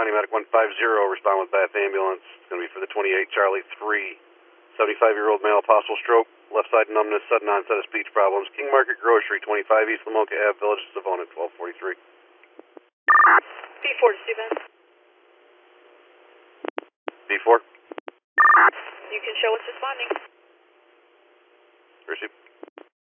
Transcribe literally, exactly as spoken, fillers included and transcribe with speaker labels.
Speaker 1: County Medic one five zero, respond with Bath Ambulance. It's going to be for the twenty-eight Charlie three. seventy-five-year-old male, possible stroke, left side numbness, sudden onset of speech problems. King Market Grocery, twenty-five East Lamoka Ave, Village of Savona, twelve forty-three.
Speaker 2: B four to Steuben.
Speaker 1: B four.
Speaker 2: You can show us responding.